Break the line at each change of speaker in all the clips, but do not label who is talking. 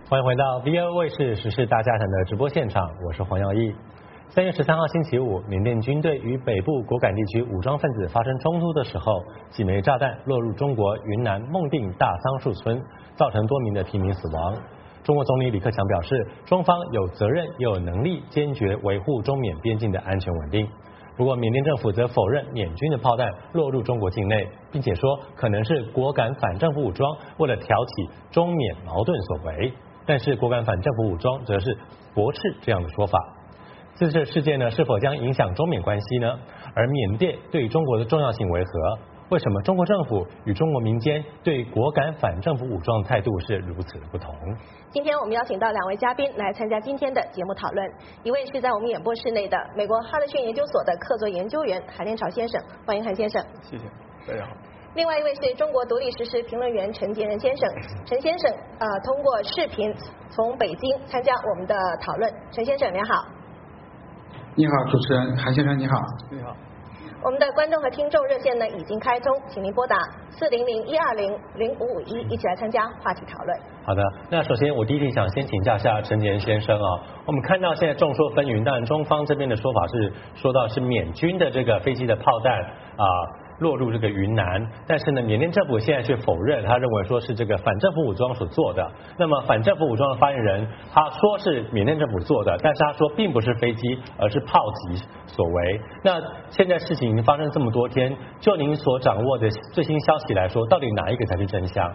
欢迎回到 VO 卫视时事大家谈的直播现场，我是黄耀义。3月13号星期五，缅甸军队与北部果敢地区武装分子发生冲突的时候，几枚炸弹落入中国云南孟定大桑树村，造成多名的平民死亡。中国总理李克强表示，中方有责任也有能力坚决维护中缅边境的安全稳定。不过，缅甸政府则否认缅军的炮弹落入中国境内，并且说可能是果敢反政府武装为了挑起中缅矛盾所为。但是果敢反政府武装则是驳斥这样的说法。这次事件呢，是否将影响中缅关系呢？而缅甸对中国的重要性为何？为什么中国政府与中国民间对果敢反政府武装的态度是如此的不同？
今天我们邀请到2位嘉宾来参加今天的节目讨论。一位是在我们演播室内的美国哈德逊研究所的客座研究员韩连朝先生，欢迎韩先生。
谢谢，大家好。
另外一位是中国独立时事评论员陈杰仁先生，陈先生通过视频从北京参加我们的讨论。陈先生您好。
你好，主持人韩先生你好。
你好。
我们的观众和听众热线呢已经开通，请您拨打400-120-0551一起来参加话题讨论。
好的，那首先我第一题想先请教一下陈杰仁先生啊，我们看到现在众说纷纭，当然中方这边的说法是说到是缅军的这个飞机的炮弹落入这个云南，但是呢，缅甸政府现在却否认，他认为说是这个反政府武装所做的。那么反政府武装的发言人他说是缅甸政府做的，但是他说并不是飞机，而是炮击所为。那现在事情已经发生这么多天，就您所掌握的最新消息来说，到底哪一个才是真相？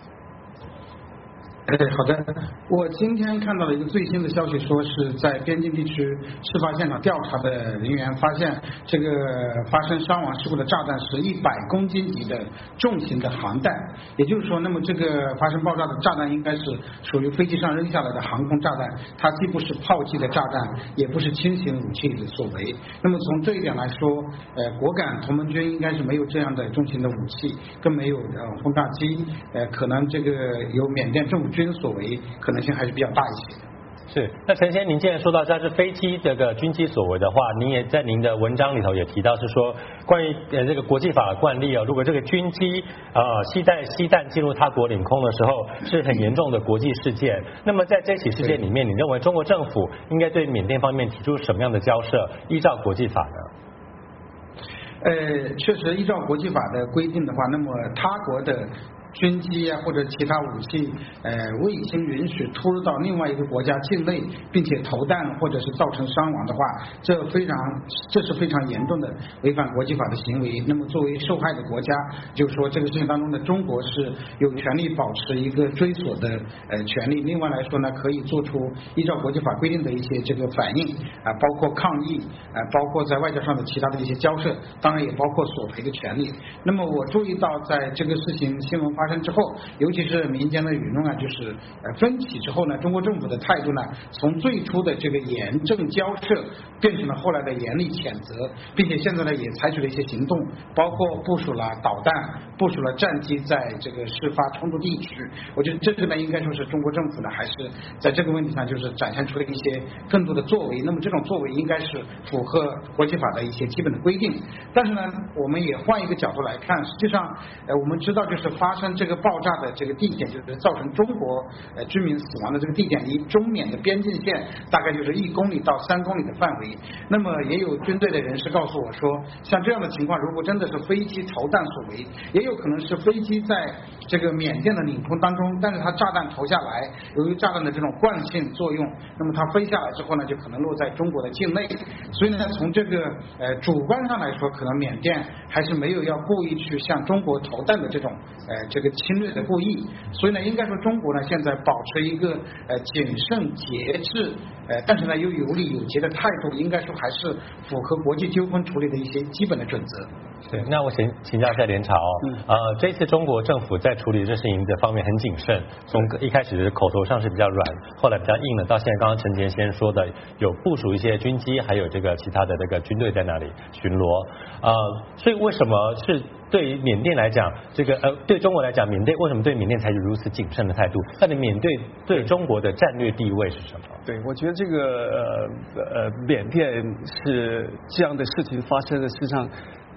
好的，我今天看到了一个最新的消息，说是在边境地区事发现场调查的人员发现，这个发生伤亡事故的炸弹是100公斤级的重型的航弹，也就是说，那么这个发生爆炸的炸弹应该是属于飞机上扔下来的航空炸弹，它既不是炮击的炸弹，也不是轻型武器的所为。那么从这一点来说，果敢同盟军应该是没有这样的重型的武器，更没有轰炸机，可能这个由缅甸政府军所为可能性还是比较大一些的。
是，那陈先生，您既然说到它是飞机这个军机所为的话，您也在您的文章里头也提到是说，关于这个国际法的惯例啊，如果这个军机携弹进入他国领空的时候，是很严重的国际事件。那么在这起事件里面，你认为中国政府应该对缅甸方面提出什么样的交涉，依照国际法呢？
确实依照国际法的规定的话，那么他国的军机啊或者其他武器未经允许突入到另外一个国家境内，并且投弹或者是造成伤亡的话，这是非常严重的违反国际法的行为。那么作为受害的国家，就是说这个事情当中的中国是有权利保持一个追索的权利。另外来说呢，可以做出依照国际法规定的一些这个反应包括抗议包括在外交上的其他的一些交涉，当然也包括索赔的权利。那么我注意到在这个事情新闻发生之后，尤其是民间的舆论就是分歧之后呢，中国政府的态度呢，从最初的这个严正交涉变成了后来的严厉谴责，并且现在呢也采取了一些行动，包括部署了导弹，部署了战机在这个事发冲突地区。我觉得这个呢应该说是中国政府呢还是在这个问题上就是展现出了一些更多的作为，那么这种作为应该是符合国际法的一些基本的规定。但是呢我们也换一个角度来看，实际上我们知道就是发生这个爆炸的这个地点，就是造成中国居民死亡的这个地点，离中缅的边境线大概就是1公里到3公里的范围。那么也有军队的人士告诉我说，像这样的情况，如果真的是飞机投弹所为，也有可能是飞机在这个缅甸的领空当中，但是它炸弹投下来，由于炸弹的这种惯性作用，那么它飞下来之后呢，就可能落在中国的境内。所以呢，从这个主观上来说，可能缅甸还是没有要故意去向中国投弹的这种这个侵略的故意。所以呢，应该说中国呢现在保持一个谨慎节制但是呢又有理有节的态度，应该说还是符合国际纠纷处理的一些基本的准则。
对，那我请教一下连朝这一次中国政府在处理这事情的方面很谨慎，从一开始口头上是比较软，后来比较硬了，到现在刚刚陈杰先生说的有部署一些军机，还有这个其他的这个军队在那里巡逻所以为什么是对于缅甸来讲，这个对中国来讲，缅甸为什么对缅甸采取如此谨慎的态度？那你缅甸对中国的战略地位是什么？
对，我觉得这个缅甸是这样的事情发生的，实际上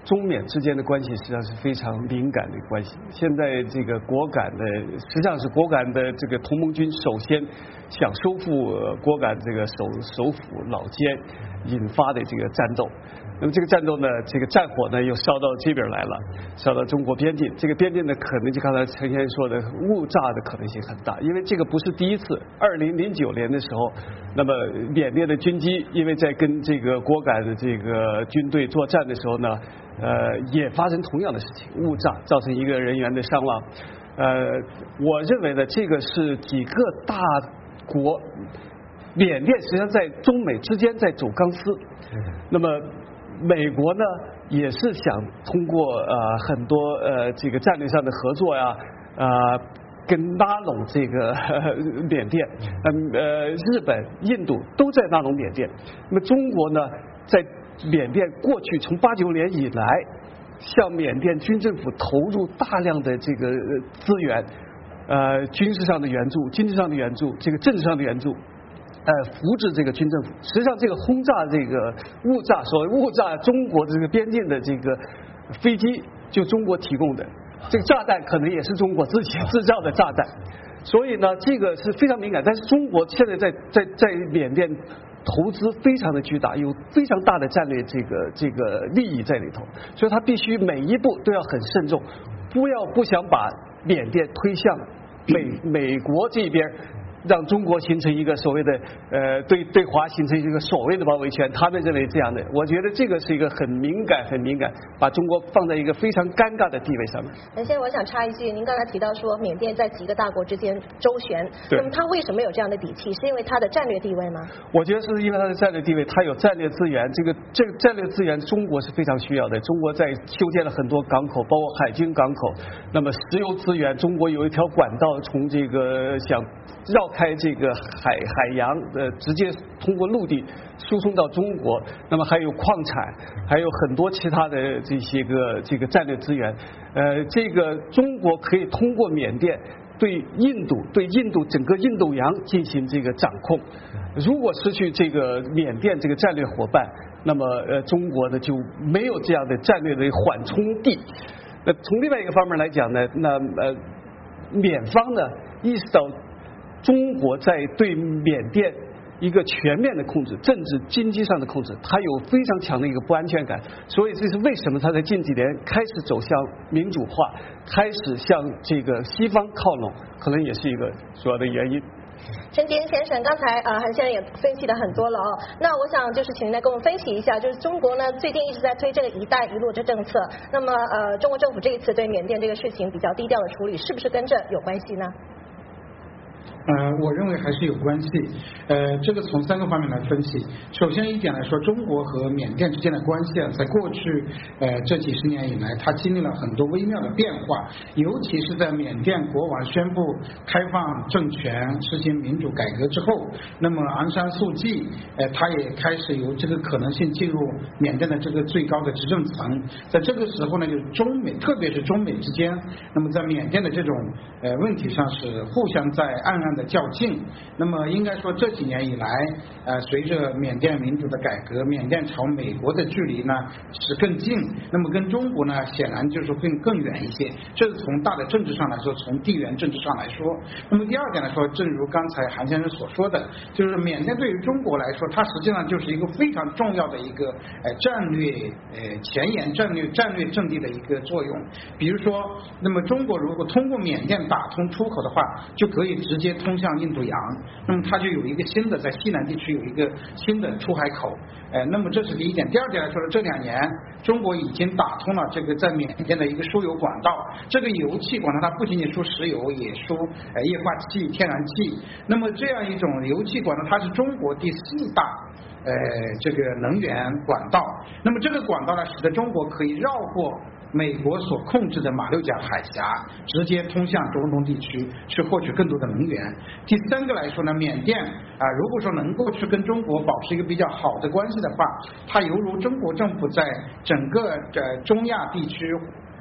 中缅之间的关系实际上是非常敏感的关系。现在这个果敢的，实际上是果敢的这个同盟军首先想收复果敢这个首府老涧引发的这个战斗。那么这个战斗呢，这个战火呢又烧到这边来了，烧到中国边境。这个边境呢，可能就刚才陈先生说的误炸的可能性很大，因为这个不是第一次。2009年的时候，那么缅甸的军机因为在跟这个果敢的这个军队作战的时候呢，也发生同样的事情，误炸造成一个人员的伤亡。我认为呢，这个是几个大国，缅甸实际上在中美之间在走钢丝，那么美国呢也是想通过很多这个战略上的合作呀，跟拉拢这个缅甸，日本、印度都在拉拢缅甸。那么中国呢，在缅甸过去从89年以来，向缅甸军政府投入大量的这个资源，军事上的援助、经济上的援助、这个政治上的援助。扶持这个军政府，实际上这个轰炸这个误炸，所谓误炸中国这个边境的这个飞机，就中国提供的，这个炸弹可能也是中国自己制造的炸弹，所以呢，这个是非常敏感。但是中国现在在缅甸投资非常的巨大，有非常大的战略这个利益在里头，所以他必须每一步都要很慎重，不想把缅甸推向美国这边。让中国形成一个所谓的对华形成一个所谓的包围圈，他们认为这样的，我觉得这个是一个很敏感，把中国放在一个非常尴尬的地位上面。
现在我想插一句，您刚才提到说缅甸在几个大国之间周旋，那么他为什么有这样的底气？是因为他的战略地位吗？
我觉得是因为他的战略地位，他有战略资源，这个战略资源中国是非常需要的。中国在修建了很多港口，包括海军港口，那么石油资源，中国有一条管道从这个想绕开这个海洋直接通过陆地输送到中国，那么还有矿产，还有很多其他的这个战略资源。这个中国可以通过缅甸对印度整个印度洋进行这个掌控。如果失去这个缅甸这个战略伙伴，那么中国呢就没有这样的战略的缓冲地。从另外一个方面来讲呢，那缅方呢意识到中国在对缅甸一个全面的控制，政治经济上的控制，它有非常强的一个不安全感，所以这是为什么它在近几年开始走向民主化，开始向这个西方靠拢，可能也是一个主要的原因。
陈杰先生，刚才韩先生也分析了很多了哦。那我想就是请您来跟我们分析一下，就是中国呢最近一直在推这个“一带一路”这政策，那么中国政府这一次对缅甸这个事情比较低调的处理，是不是跟这有关系呢？
我认为还是有关系。这个从3个方面来分析。首先一点来说，中国和缅甸之间的关系在过去这几十年以来，它经历了很多微妙的变化，尤其是在缅甸国王宣布开放政权、实行民主改革之后，那么昂山素季他也开始有这个可能性进入缅甸的这个最高的执政层。在这个时候呢，就是中美，特别是中美之间，那么在缅甸的这种问题上是互相在暗的较劲。那么应该说这几年以来，随着缅甸民主的改革，缅甸朝美国的距离呢是更近，那么跟中国呢显然就是会更远一些。这是从大的政治上来说，从地缘政治上来说。那么第二点来说，正如刚才韩先生所说的，就是缅甸对于中国来说，它实际上就是一个非常重要的一个战略前沿、战略阵地的一个作用。比如说，那么中国如果通过缅甸打通出口的话，就可以直接通向印度洋，那么它就有一个新的在西南地区有一个新的出海口。那么这是第一点。第二点来说呢，这2年中国已经打通了这个在缅甸的一个输油管道。这个油气管道它不仅仅输石油，也输液化气、天然气。那么这样一种油气管道，它是中国第4大这个能源管道。那么这个管道呢，使得中国可以绕过美国所控制的马六甲海峡，直接通向中东地区去获取更多的能源。第3个来说呢，缅甸如果说能够去跟中国保持一个比较好的关系的话，它犹如中国政府在整个中亚地区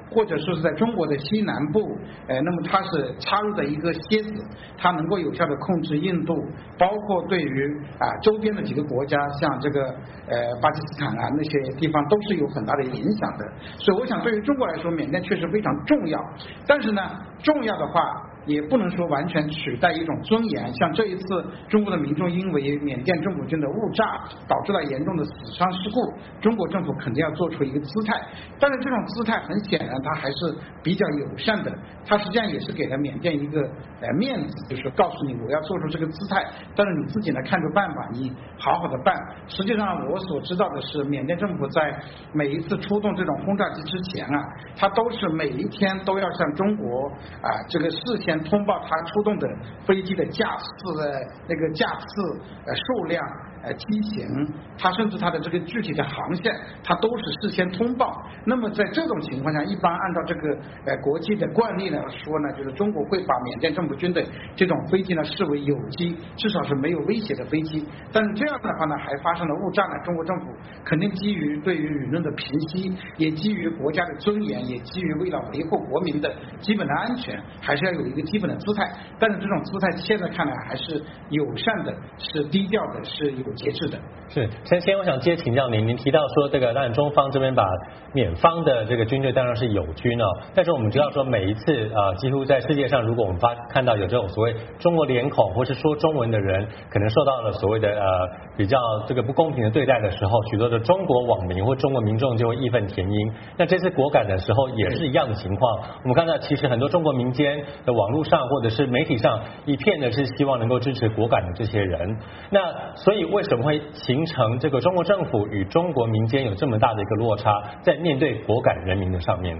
或者说是在中国的西南部，那么它是插入的一个楔子，它能够有效的控制印度，包括对于周边的几个国家，像这个巴基斯坦啊那些地方都是有很大的影响的。所以我想对于中国来说，缅甸确实非常重要，但是呢，重要的话也不能说完全取代一种尊严。像这一次中国的民众因为缅甸政府军的误炸导致了严重的死伤事故，中国政府肯定要做出一个姿态，但是这种姿态很显然它还是比较友善的，它实际上也是给了缅甸一个面子，就是告诉你我要做出这个姿态，但是你自己呢看着办吧，你好好的办。实际上我所知道的是，缅甸政府在每一次出动这种轰炸机之前啊，它都是每一天都要向中国这个事先通报它出动的飞机的架次那个架次数量机型，它甚至它的这个具体的航线，它都是事先通报。那么在这种情况下，一般按照这个国际的惯例来说呢，就是中国会把缅甸政府军的这种飞机呢视为有机，至少是没有威胁的飞机。但是这样的话呢，还发生了误炸呢，中国政府肯定基于对于舆论的平息，也基于国家的尊严，也基于为了维护国民的基本的安全，还是要有一个基本的姿态。但是这种姿态现在看来还是友善的，是低调的，是有节制的。
是，先我想请教您提到说这个当然中方这边把缅方的这个军队当然是友军哦，但是我们知道说每一次几乎在世界上，如果我们看到有这种所谓中国脸孔或是说中文的人可能受到了所谓的比较这个不公平的对待的时候，许多的中国网民或中国民众就会义愤填膺。那这次果敢的时候也是一样的情况，我们看到其实很多中国民间的网络上或者是媒体上一片的是希望能够支持果敢的这些人。那所以为什么会形成这个中国政府与中国民间有这么大的一个落差，在面对果敢人民的上面呢？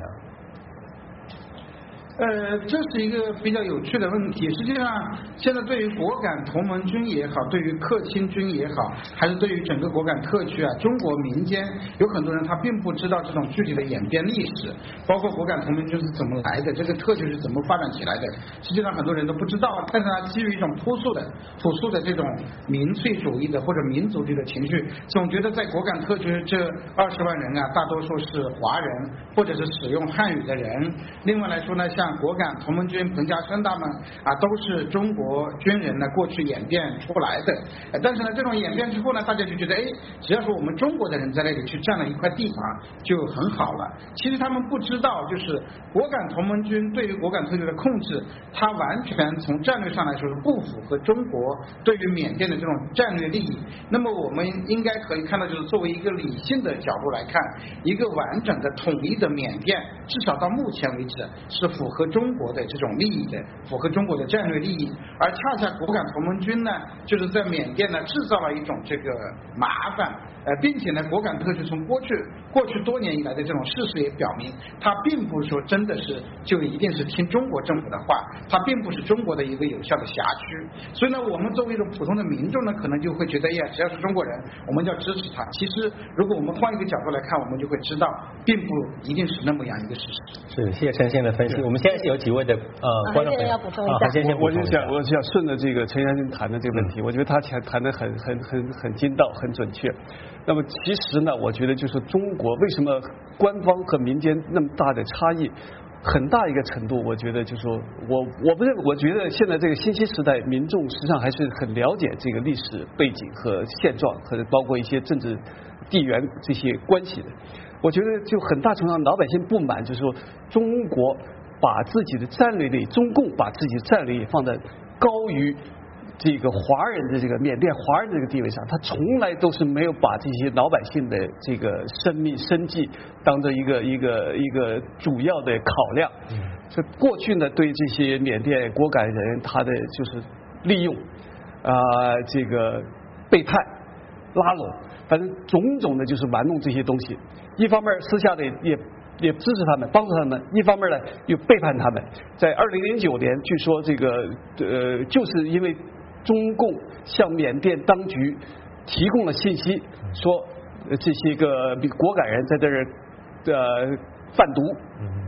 这是一个比较有趣的问题。实际上，现在对于果敢同盟军也好，对于克钦军也好，还是对于整个果敢特区中国民间有很多人他并不知道这种具体的演变历史，包括果敢同盟军是怎么来的，这个特区是怎么发展起来的，实际上很多人都不知道。但是他基于一种朴素的这种民粹主义的或者民族主义的情绪，总觉得在果敢特区这20万人大多数是华人或者是使用汉语的人。另外来说呢，像果敢同盟军彭家声他们都是中国军人呢过去演变出来的。但是呢，这种演变之后呢，大家就觉得只要是我们中国的人在那里去占了一块地方就很好了。其实他们不知道，就是果敢同盟军对于果敢特区的控制，它完全从战略上来说是不符合中国对于缅甸的这种战略利益。那么我们应该可以看到，就是作为一个理性的角度来看，一个完整的统一的缅甸，至少到目前为止是符合中国的这种利益的，符合中国的战略利益。而恰恰果敢同盟军呢，就是在缅甸呢制造了一种这个麻烦，并且呢，果敢特区从过去多年以来的这种事实也表明，它并不是说真的是就一定是听中国政府的话，它并不是中国的一个有效的辖区。所以呢，我们作为一种普通的民众呢，可能就会觉得只要是中国人，我们就要支持他。其实如果我们换一个角度来看，我们就会知道，并不一定是那么样一个事实。
是，谢谢陈先生的分析。我们现在是有几位的观众朋友
要补充一下。
我就想顺着这个陈先生谈的这个问题，我觉得他谈得很精到，很准确。那么其实呢，我觉得就是中国为什么官方和民间那么大的差异，很大一个程度，我觉得就是说我觉得现在这个信息时代，民众实际上还是很了解这个历史背景和现状，和包括一些政治地缘这些关系的。我觉得就很大程度上老百姓不满，就是说中国把自己的战略力，中共把自己的战略力放在高于这个华人的这个缅甸华人的这个地位上，他从来都是没有把这些老百姓的这个生命生计当做一个主要的考量。所以过去呢，对这些缅甸果敢人，他的就是利用这个背叛拉拢，反正种种的就是玩弄这些东西。一方面私下的也支持他们，帮助他们；一方面呢，又背叛他们。在2009年，据说这个就是因为中共向缅甸当局提供了信息，说这些个果敢人在这儿贩毒，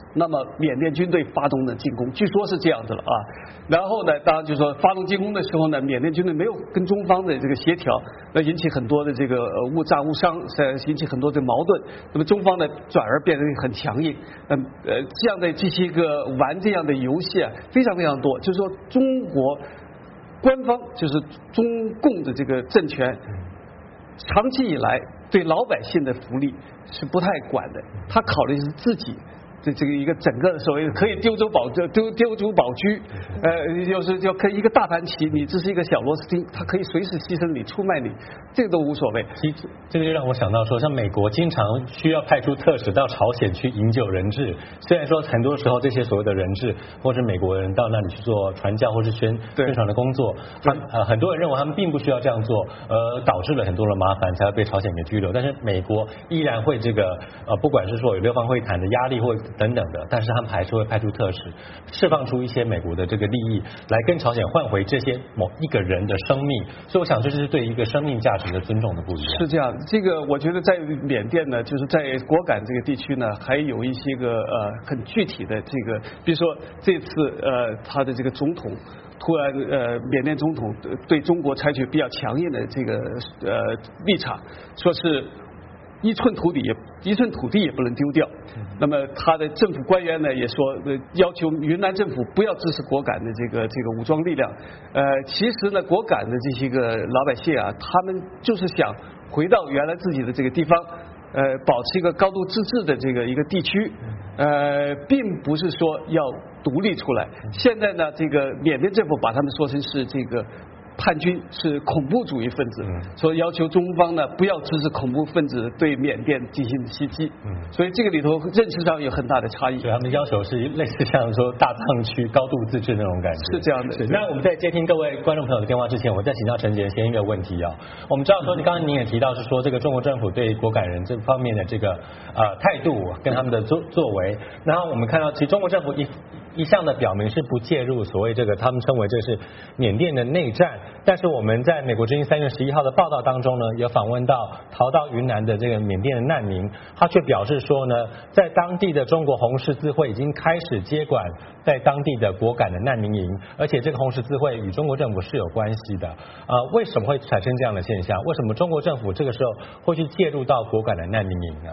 那么缅甸军队发动了进攻，据说是这样子了啊。然后呢，当然就说发动进攻的时候呢，缅甸军队没有跟中方的这个协调，那引起很多的这个误炸误伤，引起很多的矛盾。那么中方呢，转而变得很强硬。这样的这些个玩这样的游戏啊，非常非常多。就是说，中国官方就是中共的这个政权，长期以来对老百姓的福利是不太管的，他考虑是自己这个一个整个的所谓可以丢珠宝车，就是就可以一个大盘棋，你只是一个小螺丝钉，它可以随时牺牲你、出卖你，这个都无所谓。
其实这个就让我想到说，像美国经常需要派出特使到朝鲜去营救人质，虽然说很多时候这些所谓的人质或是美国人到那里去做传教或是宣传的工作，很多人认为他们并不需要这样做，导致了很多的麻烦，才要被朝鲜给拘留。但是美国依然会这个不管是说有六方会谈的压力或等等的，但是他们还是会派出特使，释放出一些美国的这个利益，来跟朝鲜换回这些某一个人的生命。所以我想这是对一个生命价值的尊重的不一样。
是这样，这个我觉得在缅甸呢，就是在果敢这个地区呢，还有一些个很具体的这个，比如说这次他的这个总统。突然，缅甸总统对中国采取比较强硬的这个立场，说是一寸土地也不能丢掉。那么他的政府官员呢也说，要求云南政府不要支持果敢的这个武装力量。其实呢，果敢的这些个老百姓啊，他们就是想回到原来自己的这个地方。保持一个高度自治的这个一个地区，并不是说要独立出来。现在呢，这个缅甸政府把他们说成是这个叛军，是恐怖主义分子，所以要求中方呢不要支持恐怖分子对缅甸进行袭击。所以这个里头认识上有很大的差异。
所以他们的要求是类似像说大藏区高度自治那种感觉。
是这样的。
那我们在接听各位观众朋友的电话之前，我再请教陈杰先一个问题啊。我们知道说，刚刚您也提到是说，这个中国政府对果敢人这方面的这个态度跟他们的作为，然后我们看到，其实中国政府一向的表明是不介入所谓这个他们称为这是缅甸的内战。但是我们在美国之音3月11号的报道当中呢，有访问到逃到云南的这个缅甸的难民，他却表示说呢，在当地的中国红十字会已经开始接管在当地的果敢的难民营，而且这个红十字会与中国政府是有关系的。为什么会产生这样的现象？为什么中国政府这个时候会去介入到果敢的难民营呢？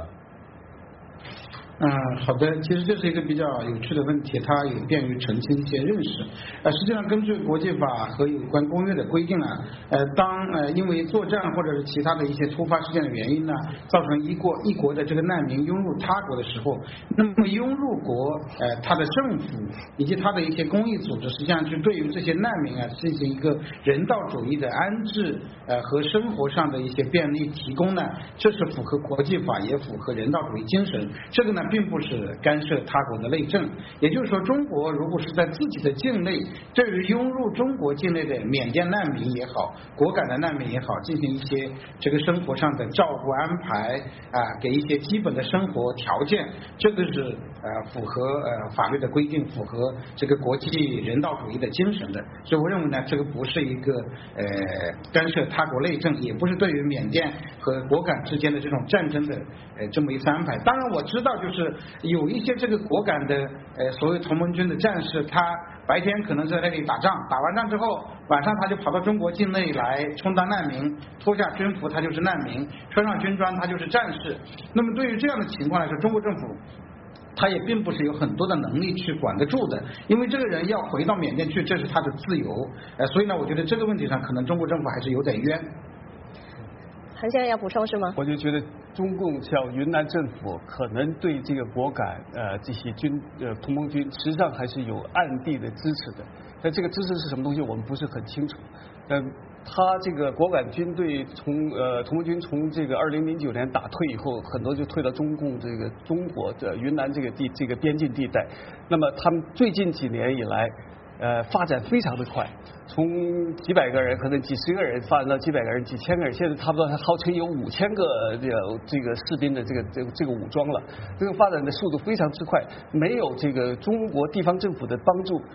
好的，其实这是一个比较有趣的问题，它有便于澄清一些认识。实际上根据国际法和有关公约的规定啊，当因为作战或者是其他的一些突发事件的原因呢，造成一国的这个难民涌入他国的时候，那么涌入国它的政府以及它的一些公益组织，实际上是对于这些难民啊进行一个人道主义的安置和生活上的一些便利提供呢，这是符合国际法也符合人道主义精神。这个呢并不是干涉他国的内政，也就是说，中国如果是在自己的境内，对于涌入中国境内的缅甸难民也好，果敢的难民也好，进行一些这个生活上的照顾安排给一些基本的生活条件，这个是符合法律的规定，符合这个国际人道主义的精神的。所以我认为呢，这个不是一个干涉他国内政，也不是对于缅甸和果敢之间的这种战争的这么一次安排。当然我知道就是有一些这个果敢的所谓同盟军的战士，他白天可能在那里打仗，打完仗之后晚上他就跑到中国境内来充当难民，脱下军服他就是难民，穿上军装他就是战士。那么对于这样的情况来说，中国政府他也并不是有很多的能力去管得住的，因为这个人要回到缅甸去，这是他的自由。所以呢，我觉得这个问题上可能中国政府还是有点冤。
韩先生要补充是吗？
我就觉得中共像云南政府可能对这个果敢这些同盟军实际上还是有暗地的支持的，但这个支持是什么东西我们不是很清楚。他这个果敢军队同盟军从这个2009年打退以后，很多就退到中国的云南这个边境地带。那么他们最近几年以来发展非常的快，从几百个人可能几十个人发展到几百个人、几千个人，现在差不多还号称有5000个这个士兵的这个武装了。这个发展的速度非常之快，没有这个中国地方政府的帮助，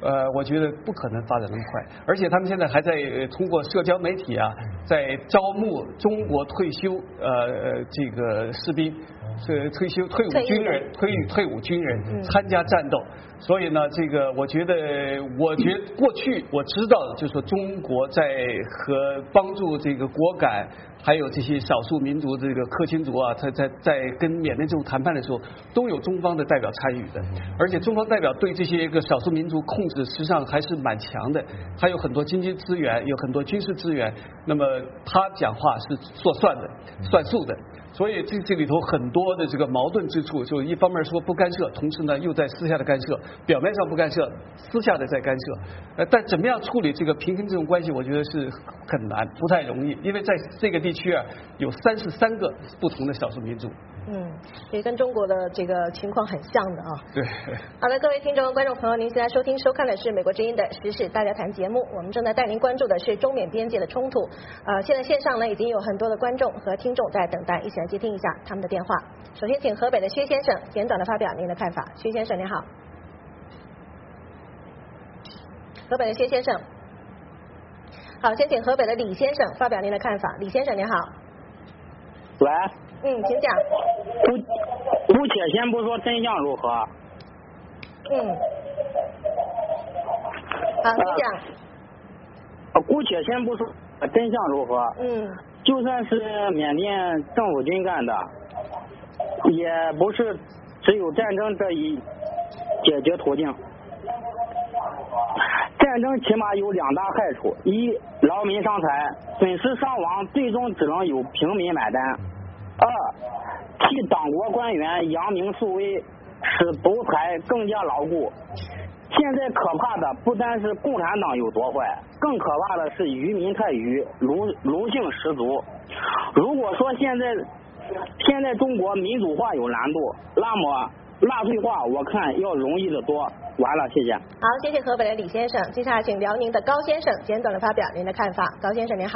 我觉得不可能发展那么快，而且他们现在还在通过社交媒体啊，在招募中国退休这个士兵，是退伍军人参加战斗。所以呢，这个我觉得过去我知道的，就是说中国在和帮助这个果敢，还有这些少数民族这个克钦族啊，在跟缅甸政府谈判的时候，都有中方的代表参与的，而且中方代表对这些个少数民族控制实际上还是蛮强的，他有很多经济资源，有很多军事资源，那么他讲话是说算数的。所以这里头很多的这个矛盾之处，就一方面说不干涉，同时呢又在私下的干涉，表面上不干涉，私下的在干涉。但怎么样处理这个平衡这种关系，我觉得是很难，不太容易，因为在这个地区啊有33个不同的少数民族。
也跟中国的这个情况很像的啊。
对。
好的，各位听众、观众朋友，您现在收听、收看的是美国之音的时事大家谈节目。我们正在带您关注的是中缅边界的冲突。现在线上呢已经有很多的观众和听众在等待，一起来接听一下他们的电话。首先，请河北的薛先生简短的发表您的看法。薛先生您好。河北的薛先生。好，先请河北的李先生发表您的看法。李先生您好。
喂。
请讲。
姑且先不说真相如何。
好，请讲。
姑且先不说真相如何。就算是缅甸政府军干的，也不是只有战争这一解决途径。战争起码有2大害处：一，劳民伤财，损失伤亡最终只能由平民买单；二，替党国官员扬名树威，使独裁更加牢固。现在可怕的不单是共产党有多坏，更可怕的是愚民太愚，奴性十足。如果说现在中国民主化有难度，那么纳粹化我看要容易得多。完了，谢谢。
好，谢谢河北的李先生。接下来请辽宁的高先生简短的发表您的看法。高先生您好。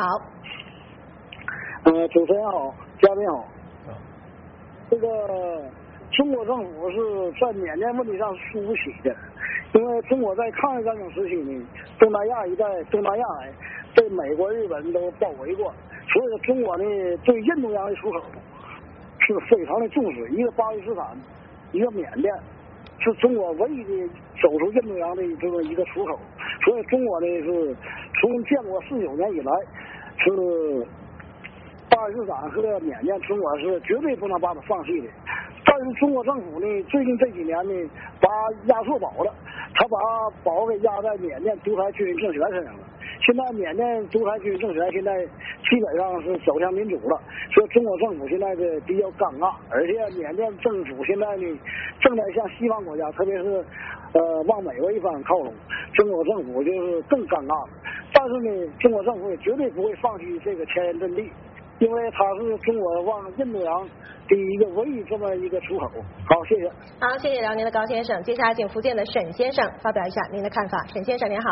主持人好，嘉宾好。这个中国政府是在缅甸问题上输不起的，因为中国在抗日战争时期呢，东南亚被美国、日本都包围过，所以说中国呢对印度洋的出口是非常的重视，一个巴基斯坦，一个缅甸，是中国唯一的走出印度洋的这么一个出口，所以中国呢是从建国49年以来是巴基斯坦和缅甸，中国是绝对不能把它放弃的。但是中国政府呢，最近这几年呢，把压缩宝了，他把宝给压在缅甸独裁军人政权身上了。现在缅甸独裁军人政权现在基本上是走向民主了，所以中国政府现在的比较尴尬，而且缅甸政府现在呢正在向西方国家，特别是往美国一方靠拢，中国政府就是更尴尬了。但是呢，中国政府也绝对不会放弃这个前沿阵地，因为它是中国往印度洋的一个唯一这么一个出口。好，谢谢。
好，谢谢辽宁的高先生。接下来请福建的沈先生发表一下您的看法。沈先生您好。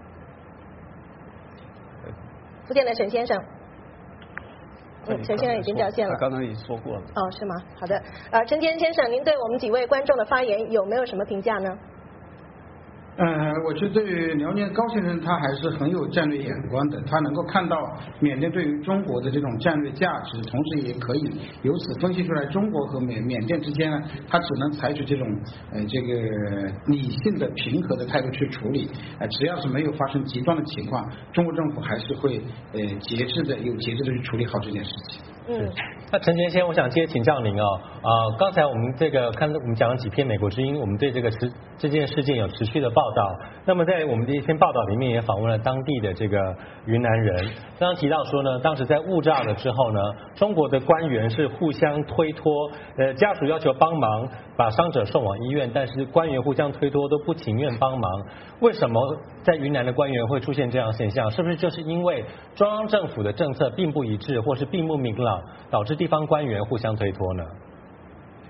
福建的沈先生。沈先生已经掉线了。
他刚才已经说过了。
哦，是吗？好的。陈坚先生，您对我们几位观众的发言有没有什么评价呢？
我觉得对于辽宁高先生，他还是很有战略眼光的，他能够看到缅甸对于中国的这种战略价值，同时也可以由此分析出来中国和缅甸之间呢，他只能采取这种这个理性的平和的态度去处理，只要是没有发生极端的情况，中国政府还是会有节制的去处理好这件事情。
那陈杰先，我想接请教您哦。刚才我们我们讲了几篇美国之音，我们对这件事件有持续的报道。那么在我们的一篇报道里面也访问了当地的这个云南人，刚刚提到说呢，当时在误炸了之后呢，中国的官员是互相推脱，家属要求帮忙把伤者送往医院，但是官员互相推脱都不情愿帮忙。为什么在云南的官员会出现这样的现象？是不是就是因为中央政府的政策并不一致，或是并不明朗，导致地方官员互相推脱呢？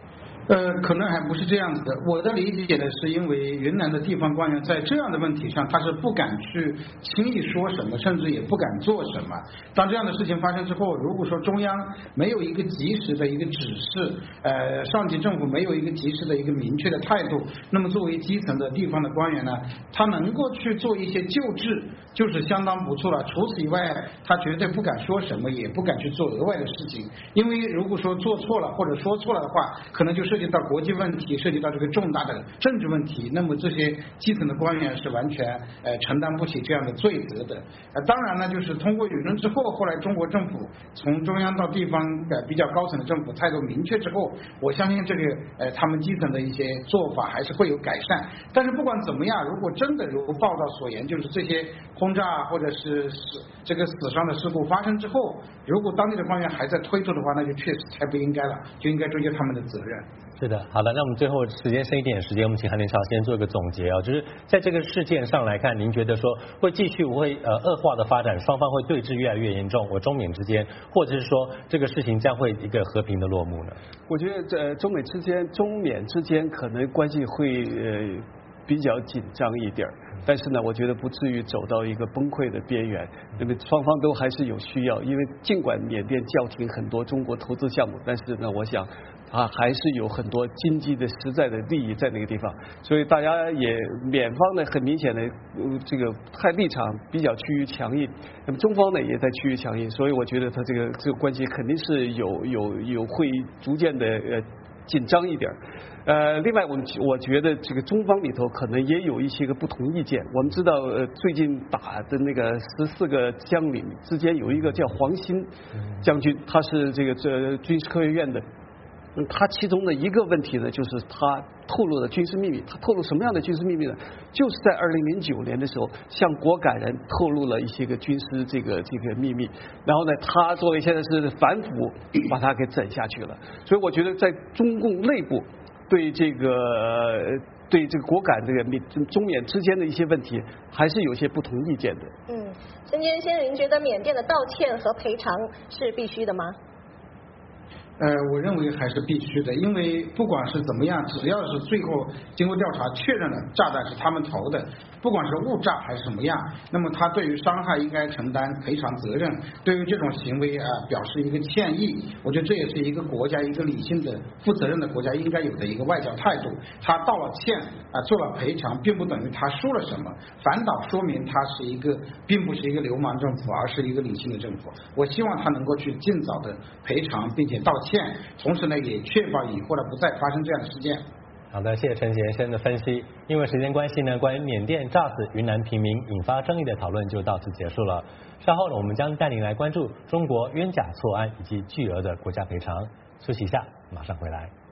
可能还不是这样子的。我的理解呢，是因为云南的地方官员在这样的问题上，他是不敢去轻易说什么，甚至也不敢做什么。当这样的事情发生之后，如果说中央没有一个及时的一个指示，上级政府没有一个及时的一个明确的态度，那么作为基层的地方的官员呢，他能够去做一些救治，就是相当不错了。除此以外，他绝对不敢说什么，也不敢去做额外的事情，因为如果说做错了或者说错了的话，可能就涉及到国际问题，涉及到这个重大的政治问题，那么这些基层的官员是完全承担不起这样的罪责的。当然呢，就是通过舆论之后，后来中国政府从中央到地方比较高层的政府态度明确之后，我相信这个他们基层的一些做法还是会有改善。但是不管怎么样，如果真的如报道所言，就是这些轰炸或者是这个死伤的事故发生之后，如果当地的官员还在推脱的话，那就确实太不应该了，就应该追究他们的责任。
是的，好的，那我们最后时间剩一点时间，我们请韩林超先做一个总结啊，就是在这个事件上来看，您觉得说会继续会恶化的发展，双方会对峙越来越严重，中缅之间，或者是说这个事情将会一个和平的落幕呢？
我觉得中缅之间可能关系会比较紧张一点，但是呢，我觉得不至于走到一个崩溃的边缘。那么双方都还是有需要，因为尽管缅甸叫停很多中国投资项目，但是呢，我想它还是有很多经济的实在的利益在那个地方，所以大家也缅方呢很明显的这个立场比较趋于强硬，那么中方呢也在趋于强硬，所以我觉得它这个关系肯定是有会逐渐的紧张一点。另外我觉得这个中方里头可能也有一些个不同意见。我们知道最近打的那个14个将领之间有一个叫黄兴将军，他是这个军事科学院的。他其中的一个问题呢，就是他透露的军事秘密。他透露什么样的军事秘密呢？就是在2009年的时候，向果敢人透露了一些个军事这个秘密。然后呢，他作为现在是反腐，把他给整下去了。所以我觉得在中共内部对这个果敢这个中缅之间的一些问题，还是有些不同意见的。
孙坚先生，您觉得缅甸的道歉和赔偿是必须的吗？
我认为还是必须的，因为不管是怎么样，只要是最后经过调查确认了炸弹是他们投的，不管是误炸还是什么样，那么他对于伤害应该承担赔偿责任，对于这种行为表示一个歉意。我觉得这也是一个国家一个理性的负责任的国家应该有的一个外交态度。他道了歉做了赔偿，并不等于他输了什么，反倒说明他是并不是一个流氓政府，而是一个理性的政府。我希望他能够去尽早的赔偿，并且道歉，同时呢也确保以后呢不再发生这样的事件。
好的，谢谢陈先生的分析。因为时间关系呢，关于缅甸炸死云南平民引发争议的讨论就到此结束了。稍后呢，我们将带您来关注中国冤假错案以及巨额的国家赔偿。休息一下，马上回来。